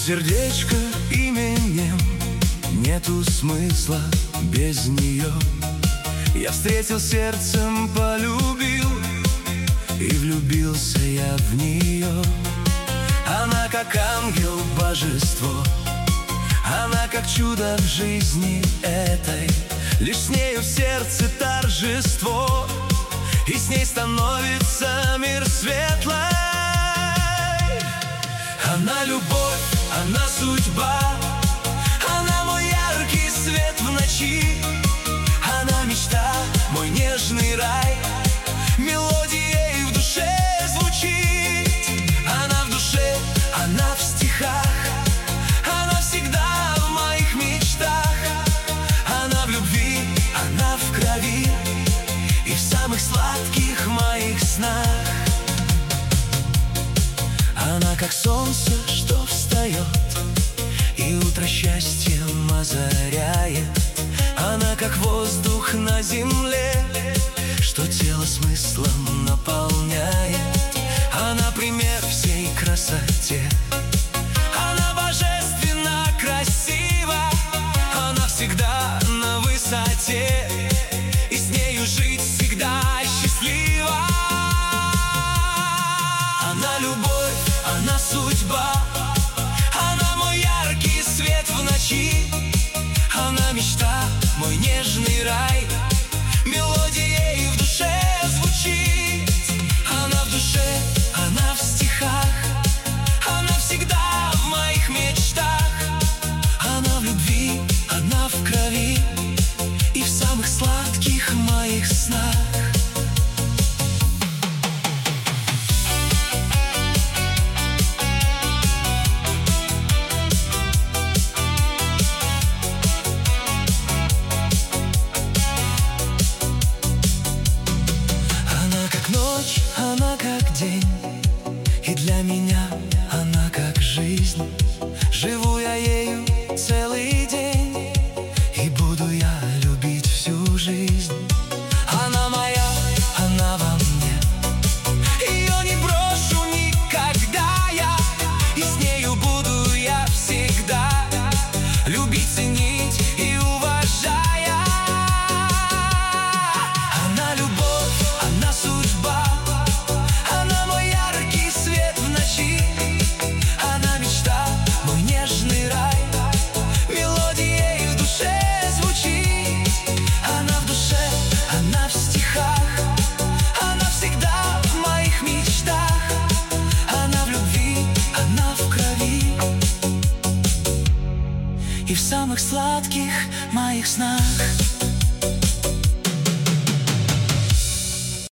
сердечко именем, нету смысла без нее. Я встретил сердцем, полюбил, и влюбился я в нее. Она как ангел, божество, она как чудо в жизни этой. Лишь с нею в сердце торжество, и с ней становится мир светлый. Она любовь, она судьба, она мой яркий свет в ночи. Она мечта, мой нежный рай, мелодия ей в душе звучит. Она в душе, она в стихах, она всегда в моих мечтах. Она в любви, она в крови, и в самых сладких моих снах. Она как солнце, что встает и утро счастьем озаряет. Она как воздух на земле, что тело смыслом наполняет. Она пример всей красоте, она божественно красива. Она всегда на высоте, и с нею жить всегда счастливо. Она любовь, она судьба, она мой яркий свет в ночи. Она мечта, мой нежный рай, мелодия ей в душе звучит. Она в душе, она в стихах, она всегда в моих мечтах. Она в любви, она в крови, и в самых сладких моих снах. Ночь, она как день, и для меня она как жизнь. Живу я ею целый день, и буду я любить всю жизнь. Она моя, она во мне, ее не брошу никогда я, и с нею буду я всегда любить, ценить и уважая. Она любовь, она судьба, она мой яркий свет в ночи. Она мечта, мой нежный рай, мелодия ей в душе звучит. Она в душе, она в стихах, она всегда в моих мечтах. Она в любви, она в крови, и в самых сладких моих снах.